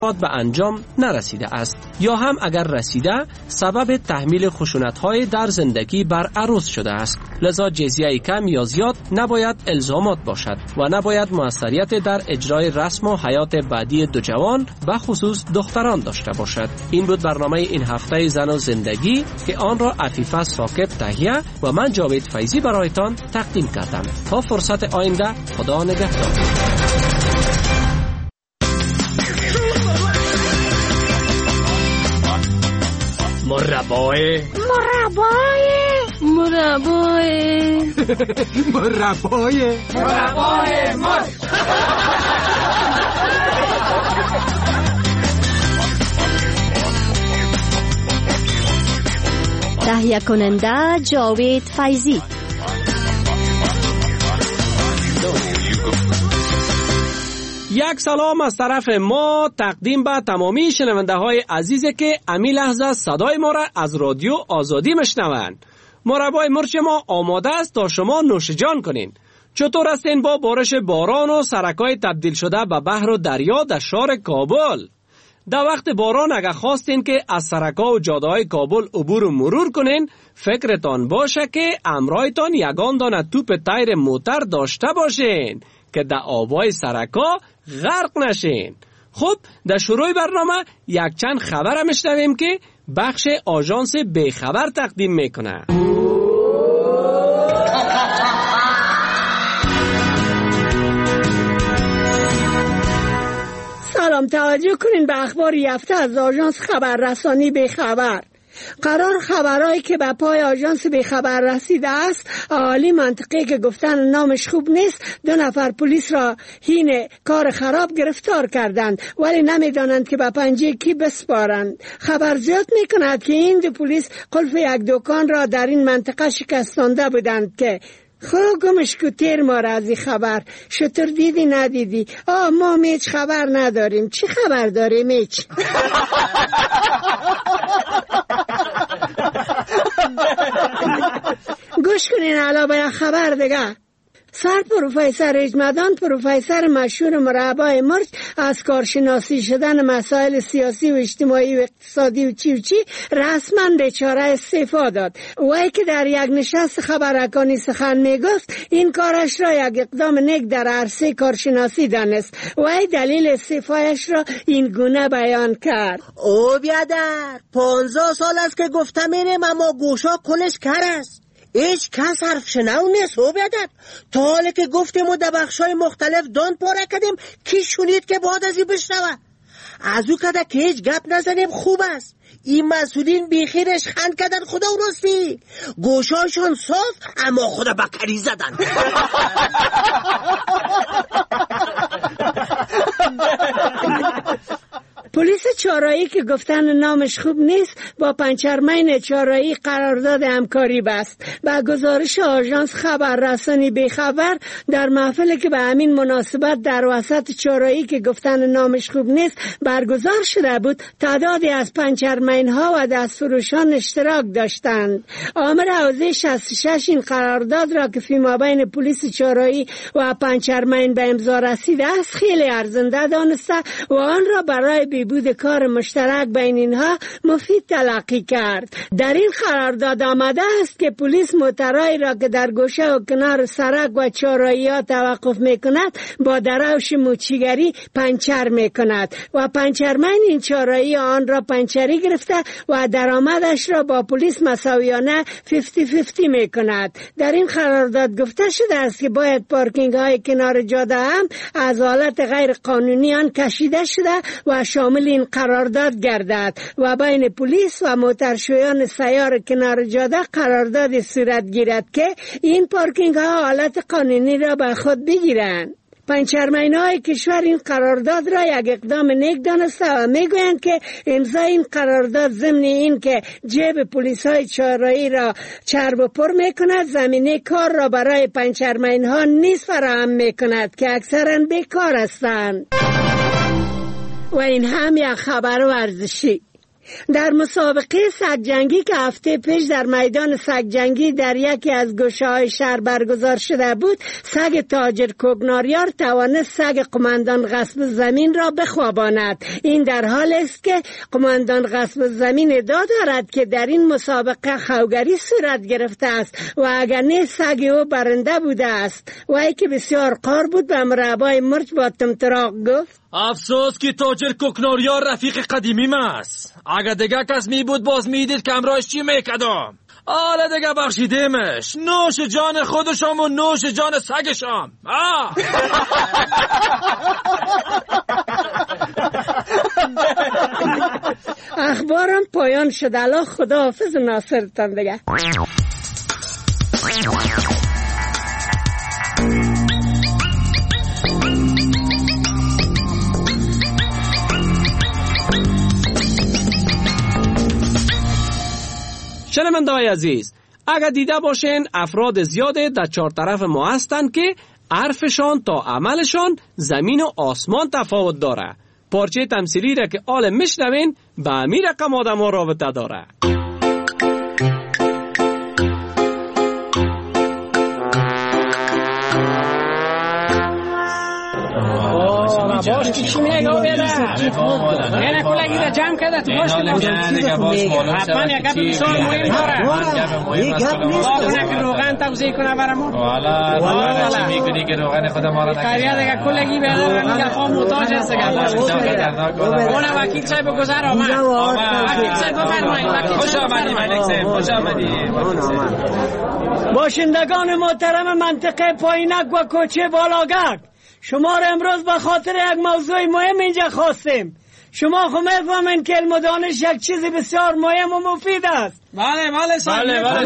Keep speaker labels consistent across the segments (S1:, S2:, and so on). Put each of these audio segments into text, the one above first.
S1: به انجام نرسیده است یا هم اگر رسیده سبب تحمیل خشونت‌های در زندگی بر عروس شده است. لذا جزیه کم یا زیاد نباید الزامات باشد و نباید موثریت در اجرای رسم و حیات بعدی دو جوان و خصوص دختران داشته باشد. این بود برنامه این هفته زن و زندگی که آن را عفیفه ثاقب تهیه و من جاوید فیضی برایتان تقدیم کردم. تا فرصت آینده، خدا نگهدار.
S2: مربای
S3: تهیه کننده جاوید فیضی.
S1: یک سلام از طرف ما تقدیم به تمامی شنونده های عزیزی که امی لحظه صدای ما را از رادیو آزادی مشنوند. مربای مرچ ما آماده است تا شما نوش جان کنین. چطور هستین با بارش باران و سرکای تبدیل شده به بحر و دریا در شهر کابل؟ در وقت باران اگه خواستین که از سرکا و جاده‌های کابل عبور و مرور کنین، فکرتان باشه که امرایتان یگان دانه توپ تایر موتر داشته باشین که در آبای سرکا غرق نشین. خب در شروع برنامه یک چند خبر میشنویم که بخش آژانس بیخبر تقدیم میکنه.
S4: سلام، توجه کنین به اخبار یافته از آژانس خبررسانی بیخبر. قرار خبرهایی که به پای آژانس بیخبر رسیده است، اهالی منطقه که گفتن نامش خوب نیست 2 نفر پلیس را حین کار خراب گرفتار کردند، ولی نمیدانند که به پنجه کی بسپارند. خبر زیاد میکند که این 2 پلیس قلف یک دکان را در این منطقه شکستانده بودند که گمش کو تیر ما را از این خبر. شطور دیدی ندیدی؟ ما هیچ خبر نداریم. چی خبر داریم؟ هیچ. گوش کنین علاوه خبر دیگه. سر پروفسور اجمدان، پروفسور مشهور مربای مرچ، از کارشناسی شدن مسائل سیاسی و اجتماعی و اقتصادی و چی رسما بیچاره استعفا داد. وی که در یک نشست خبررسانی سخن میگفت این کارش را یک اقدام نیک در عرصه کارشناسی دانست. وی دلیل استعفایش را این گونه بیان کرد:
S5: او بیادر 15 سال است که گفته میرم اما گوشا کلش کر است. هیچ کس حرف شنو نیست. او بیادر تا حالی که گفتیم و در بخشای مختلف دان پاره کردیم کی شنید که بعد از این بشنوه؟ از او کده که هیچ گپ نزنیم خوب است. این مسئولین بیخیرش خند کردن خدا و راستی گوشاشون صاف اما خدا بکری زدن.
S4: پلیس چارایی که گفتن نامش خوب نیست با پنچرمین چارایی قرارداد همکاری بست. با گزارش آژانس خبررسانی بیخبر، در محفلی که به همین مناسبت در وسط چارایی که گفتن نامش خوب نیست برگزار شده بود، تعدادی از پنچرمین ها و دستفروشان اشتراک داشتند. آمر حوزه 66 این قرارداد را که فیمابین پلیس چارایی و پنچرمین به امضا رسیده است خیلی ارزنده دانسته و آن را برای بود کار مشترک بین اینها مفید تلقی کرد. در این قرارداد آمده است که پلیس موترایی را که در گوشه و کنار سرک و چهارراهی ها توقف میکند با دروش موچیگری پنچر میکند و پنچرمن این چهارراهی آن را پنچری گرفته و درآمدش را با پلیس مساویانه 50-50 میکند. در این قرارداد گفته شده است که باید پارکینگ های کنار جاده هم از حالت غیر قانونی آن کشیده شده و شامل این قرارداد گردد و بین پلیس و موترشویان سیار کنار جاده قرارداد صورت گیرد که این پارکینگ ها حالت قانونی را به خود بگیرند. پنچرمین های کشور این قرارداد را یک اقدام نیک دانسته و میگویند که امضای این قرارداد ضمن این که جیب پلیس های چهارراهی را چرب و پر میکند، زمینه کار را برای پنچرمین ها نیز فراهم میکند که اکثرا بیکار هستند. و این هم یک خبر ورزشی. در مسابقه سگجنگی که هفته پیش در میدان سگجنگی در یکی از گوشه‌های شهر برگزار شده بود، سگ تاجر کوگناریار توانست سگ قماندان غصب زمین را بخواباند. این در حال است که قماندان غصب زمین ادعا دارد که در این مسابقه خوگری صورت گرفته است و اگر نه سگ او برنده بوده است. و ای که بسیار قار بود به مربای مرچ با تمتراق گفت:
S2: افسوس که تاجر کوکناریار رفیق قدیمیم است. اگر دیگه کس می بود باز میدید که امرایش چی میکدم. حالا دیگه بخشیدیمش. نوش جان خودشم و نوش جان سگشم.
S4: اخبارم پایان شد. الله خداحافظ ناصرتان دیگه.
S1: شنونده‌های عزیز، اگر دیده باشین افراد زیاده در چهار طرف ما هستند که حرفشان تا عملشان زمین و آسمان تفاوت داره. پارچه تمثیلی را که آل میشنوین به امیر رقم آدم ها رابطه داره.
S6: باش چی میگه بیاد؟ نه کلاگی را جمع کرده تو باش حتما یک گپ بسیار مهم داره. واقعا که روغن توزیع کنه برامون.
S2: والا چی میکنی که روغن خود ما را
S6: خیریه دیگه کلاگی بیاد رنگ دفعه محتاج هست دیگه. اون وکیل صاحب گذر آمد. وکیل صاحب بفرمایید.
S2: خوش آمدید ملک صاحب. خوش آمدید.
S4: باشندگان محترم منطقه پایینک و کوچه بالاگرد، شما را امروز به خاطر یک موضوع مهم اینجا خواستیم. شما خو میفهمین که علم و دانش یک چیز بسیار مهم و مفید است.
S6: بله صاحب.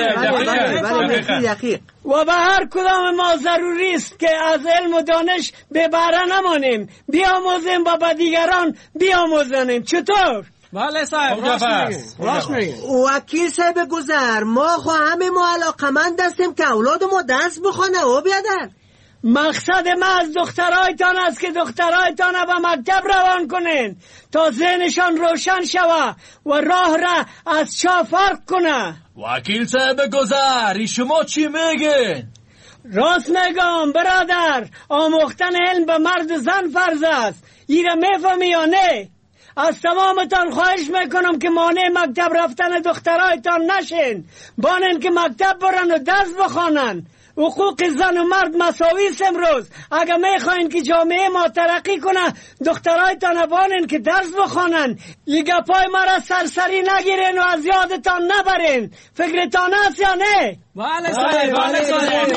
S4: و به هر کدام ما ضروری است که از علم و دانش به بهره نمانیم، بیاموزیم و به دیگران بیاموزانیم. چطور؟
S6: بله صاحب، راست میگی.
S5: وکیل صاحب گذر، ما خو همه ما علاقمند هستیم که اولاد ما درس بخونه و بیادن.
S4: مقصد ما از دخترایتان است که دخترایتان به مکتب روان کنین تا ذهنشان روشن شوه و راه را از چاه فرق کنه.
S2: وکیل صاحب گذر، شما چی میگین؟
S4: راست میگم برادر، آموختن علم به مرد و زن فرض است. ایره میفهمی یا نه؟ از تمامتان خواهش میکنم که مانع مکتب رفتن دخترایتان نشین، بانن که مکتب برن و درس بخوانن. حقوق زن و مرد مساوی است امروز. اگه میخواین که جامعه ما ترقی کنه، دخترایتان بانن که درس بخوانن. یه گپای ما را سرسری نگیرین و از یادتان نبرین. فکرتان هست یا نه؟
S6: بله صاحب، بله صاحب.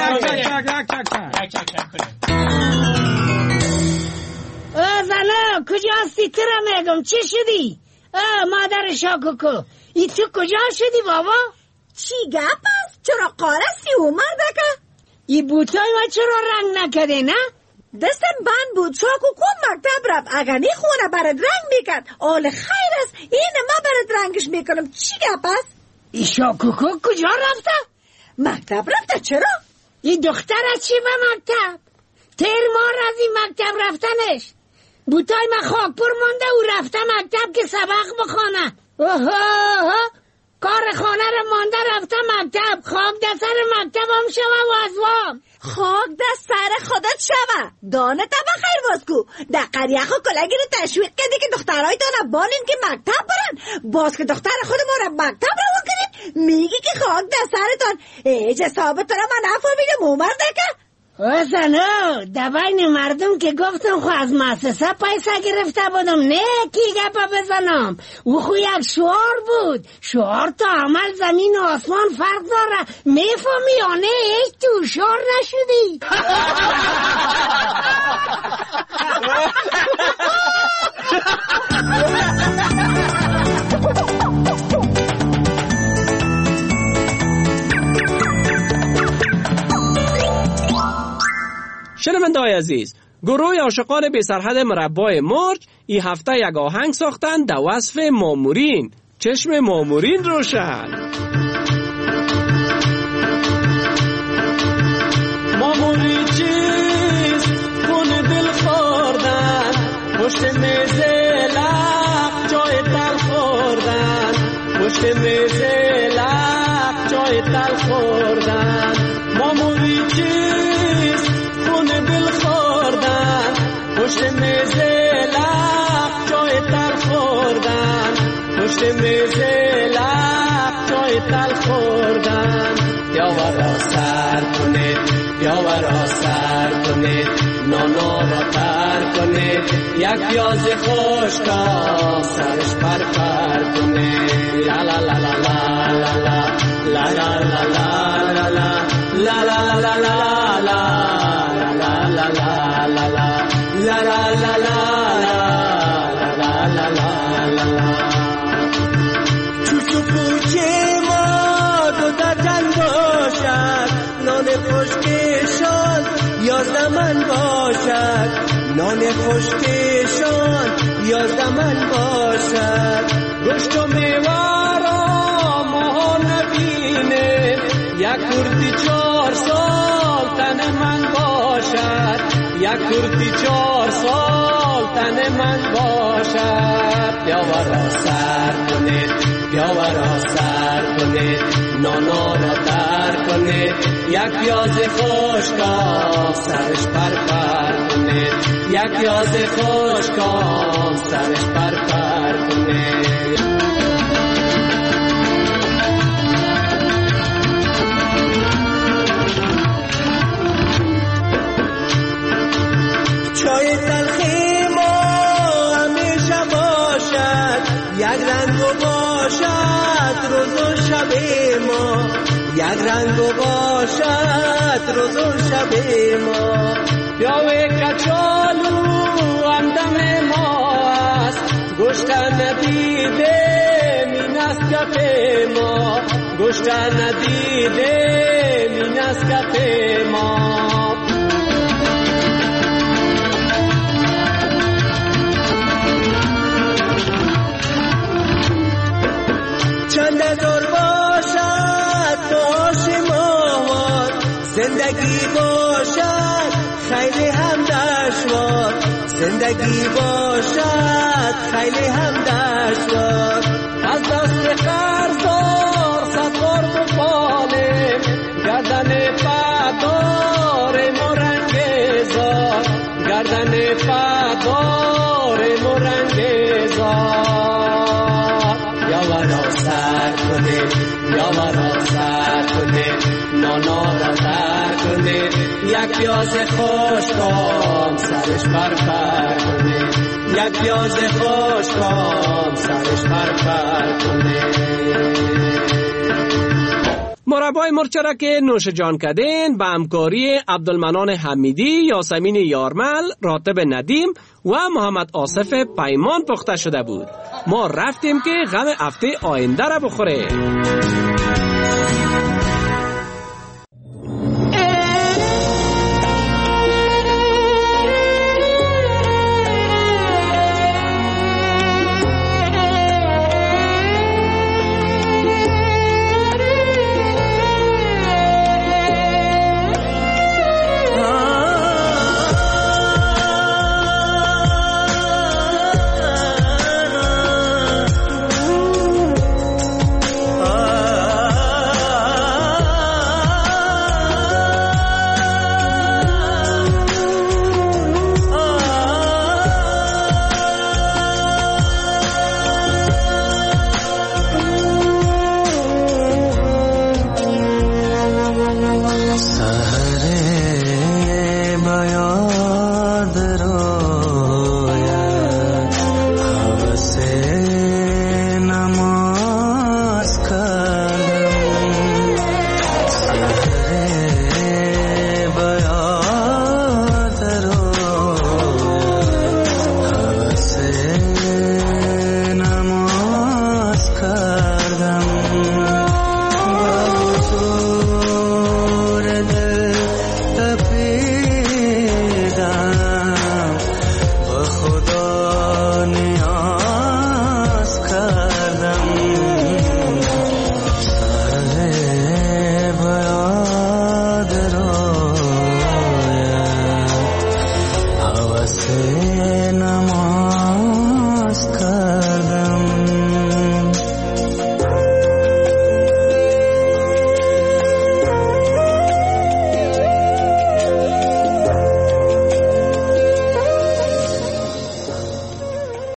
S4: زنه کجا هستی؟ ترا میگم چی شدی؟ مادر شاکوکو، ای تو کجا شدی بابا؟
S7: چی گپ است؟ چرا قارسی اومده که؟
S4: ای بوتای ما چرا رنگ نکده نه؟
S7: دستم بند بود. شاکوکو مکتب رفت. اگر نی خونه برد رنگ میکرد آل خیر است. این ما برد رنگش میکنم. چی گپ است؟
S4: ای شاکوکو کجا رفته؟
S7: مکتب رفته. چرا؟
S4: ای دختره چی به مکتب؟ تیر مار از این مکتب رفتنش. بوتای ما خاکپور مونده و رفته مکتب که سبق بخونه. کار خانه رو مانده رفته مکتب. خاک دست سر مکتب هم شوه و ازوام.
S7: خاک دست سر خودت شوه. دانه تا بخیر واسکو. در قریه خو کلگی رو تشویق کردی که دخترهای دانه بانین که مکتب برن. باز که دختر خود ما رو مکتب رو کنید میگی که خاک دست سرتان. ایج حسابت رو من نفهمیدم اومرده که
S4: وزنو دبین مردم که گفتم خو از مؤسسه پیسه گرفته بودم، نه کی گپا بزنم. او خو یک شعار بود. شعار تا عمل زمین و آسمان فرق داره. میفهمی یا نه؟ هیچ تو شعار نشدی.
S1: شنونده‌های عزیز، گروه عاشقان بی سرحد مربای مرج این هفته یک آهنگ ساختن در وصف مامورین. چشم مامورین روشن. ماموری چیست؟ خون دل خوردن پشت میز لق جای تل خوردن. خوردن ماموری چیست خون دل خوردن پشت میز لب چای تل خوردن پشت میز لب چای تل خوردن یاورا سر کنید یاورا سر کنید نانا را تر کنید یک پیاز خشکا سرش پر پر کنید لا لا لا لا لا لا لا لا لا لا لا لا لا لا لا لا لا چوچو پوچه ما دو در جنگ باشد نان خشکشان یازده من باشد نان خشکشان یازده من باشد گوشت و میوه را ما نبینه یک کرتی 4 سال تن من باشد یک کرتی 4 سال تن من باشد یاورا سر کنید یاورا سر کنید نانا را تر کنید یک پیاز خشکا سرش پر پر کنید یک پیاز خشکا سرش پر پر کنید چای تلخی ما همیشه باشد یک رنگ باشد روز و شب ما یک رنگ باشد روز و شب ما پیاوه کچالو همدم ما است گوشت ندیده مین است کف ما گوشت ندیده مین است کف ما چند هزار باشد باش ماهوار زندگی باشد خیلی هم دشوار زندگی باشد خیلی هم دشوار از دست قرضدار 100 بار بپالیم گردن پدار ما رنگزار گردن پدار ما رنگزار یاورا سر کنید یاورا سر کنید نانا را تر کنید یک پیاز خشکام سرش پر پر کنید یک پیاز خشکام سرش پر پر کنید
S8: مربای مرچه را که نوش جان کردین به همکاری عبدالمنان حمیدی، یاسمین یارمل، راتب ندیم و محمد آصف پیمان پخته شده بود. ما رفتیم که غم هفته آینده را بخوره.